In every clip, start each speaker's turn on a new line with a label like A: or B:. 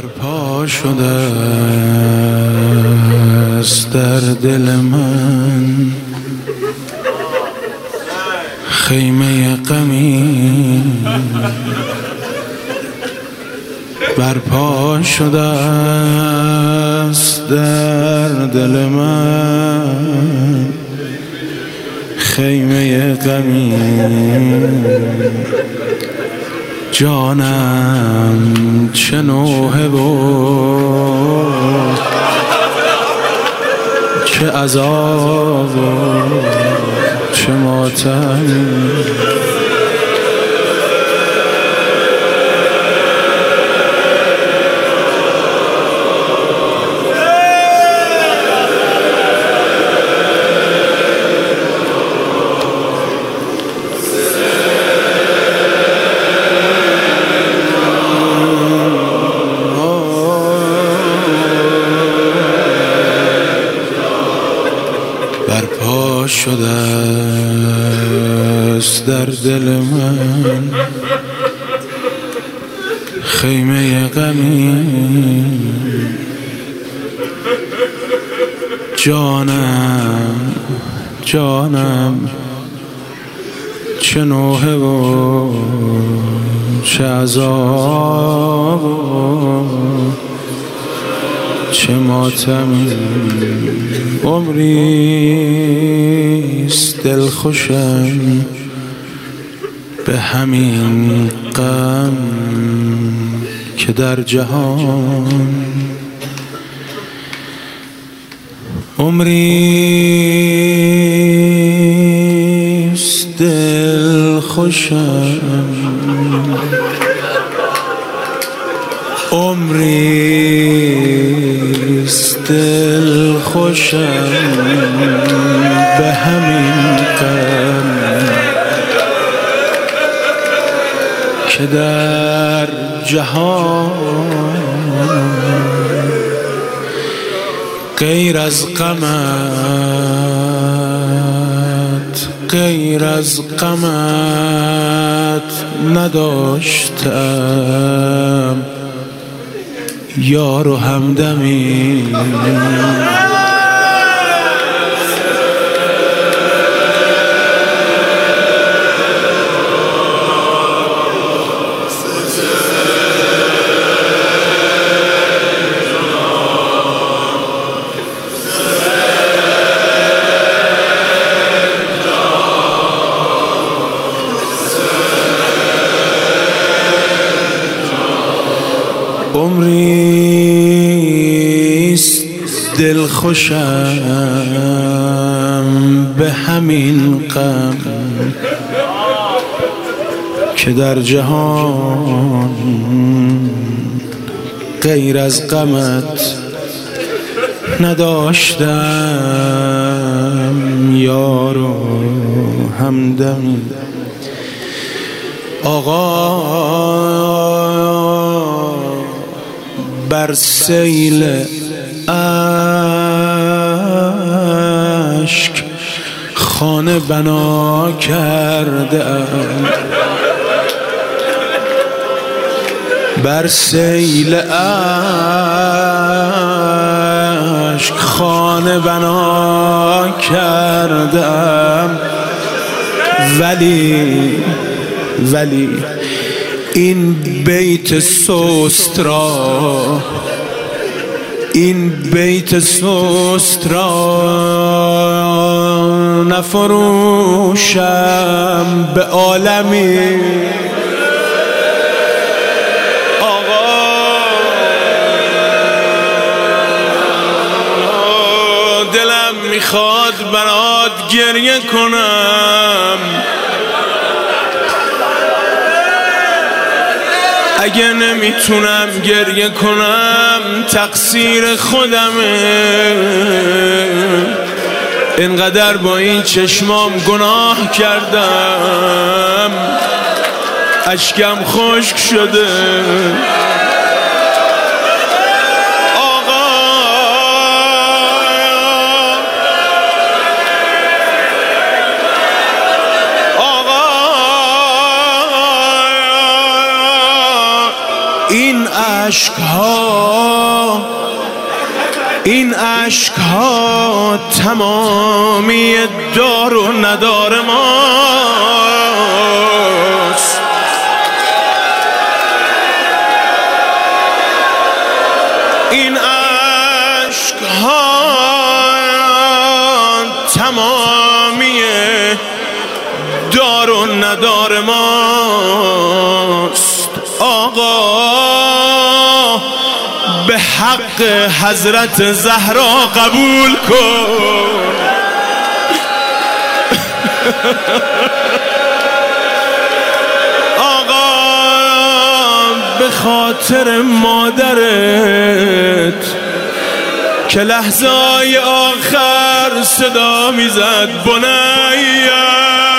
A: برپا شده است در دل من خیمه غمی، برپا شده است در دل من خیمه غمی. جانم چه نوحه بود، چه عذاب و چه ماتم. برپا شده است در دل من خیمه غمی. جانم چه نوحه و چه عذاب و چه ماتمی. عمریست دلخوشم به همین غم که در جهان، عمریست دلخوشم، عمریست دلخوشم به همین غم که در جهان غیر از غمت نداشتم یار و همدمی. عمریست دلخوشم به همین غم که در جهان غیر از غمت نداشتم یار و همدم. آقا بر سیل اشک خانه بنا کردم، بر سیل اشک خانه بنا کردم. ولی این بیت سست را نفروشم به عالمی. آقا دلم میخواد برات گریه کنم، اگه نمیتونم گریه کنم تقصیر خودمه. اینقدر با این چشمام گناه کردم اشکم خشک شده. این عشقها تمامی دار و ندار ماست. این عشقها تمامی دار و ندار ماست. آقا به حق حضرت زهرا قبول کن. آقا به خاطر مادرت که لحظه‌های آخر صدا میزد بنیه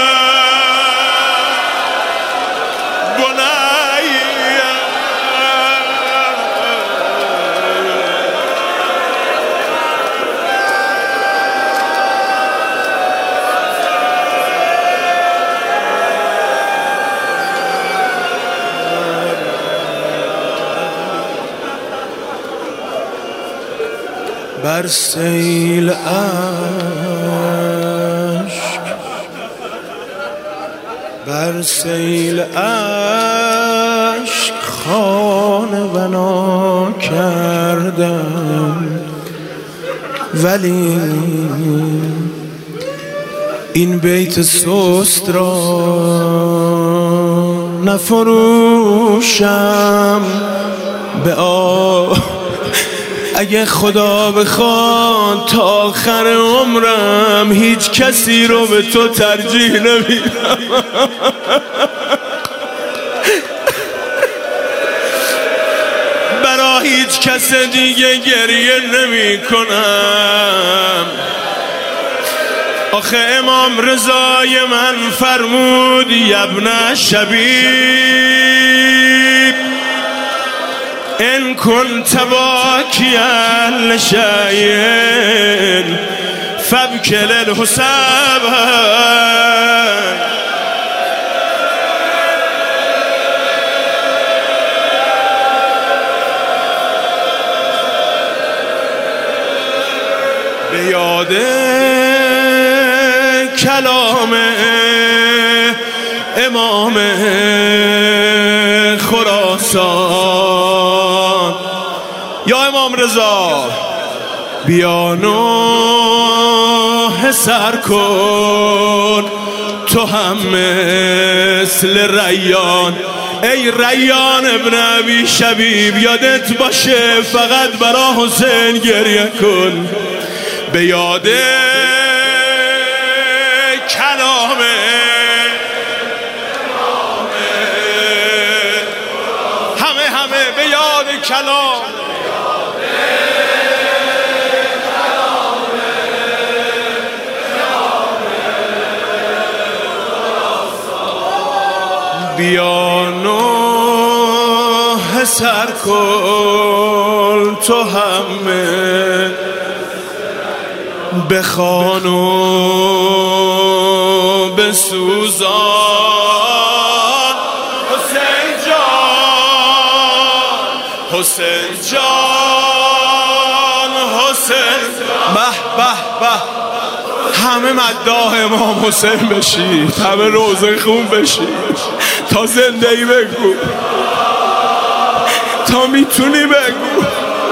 A: بر سیل عشق خانه بنا کردم، ولی این بیت سست را نفروشم به اگه خدا بخواد تا آخر عمرم هیچ کسی رو به تو ترجیح نمیدم. برا هیچ کس دیگه گریه نمی کنم. آخه امام رضای من فرمود یبن شبیب ان كنت باكيا لشيء فابكِ للحساب. به یاد کلام امام خراسان، یا امام رضا بیا نوحه سر کن تو هم مثل ریان. ای ریان ابن ابی شبیب یادت باشه فقط برا حسین گریه کن. به یاد کلام همه به یاد کلام بیا نوحه سر کن تو همه بخوان و بسوزان. حسین جان حسین جان حسین به به به همه مداح امام حسین بشید، همه روزه خون بشید تا زندگی بگو، تا میتونی بگو.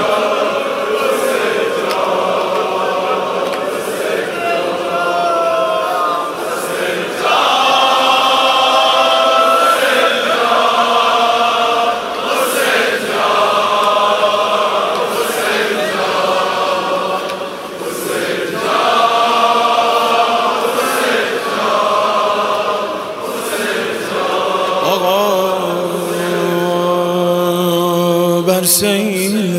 A: بر سیل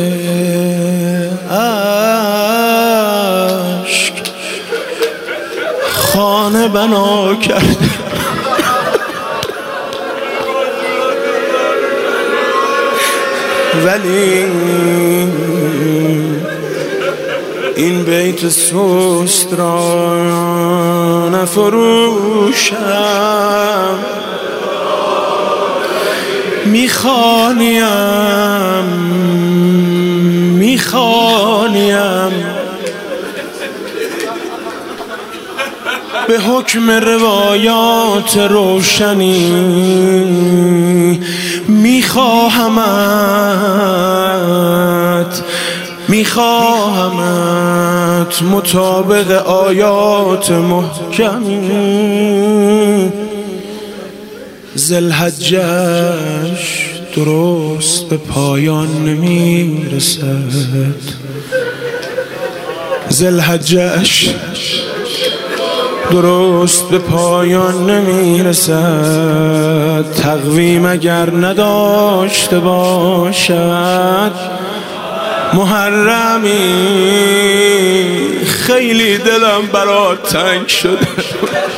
A: عشق خانه بنا کرده، ولی این بیت سست را نفروشم میخوانیم به حکم روایات روشنی، میخواهمت مطابق آیات محکمی. ذوالحجه‌اش درست به پایان نمیرسد، ذوالحجه‌اش درست به پایان نمیرسد. تقویم اگر نداشته باشد محرمی، خیلی دلم برات تنگ شده.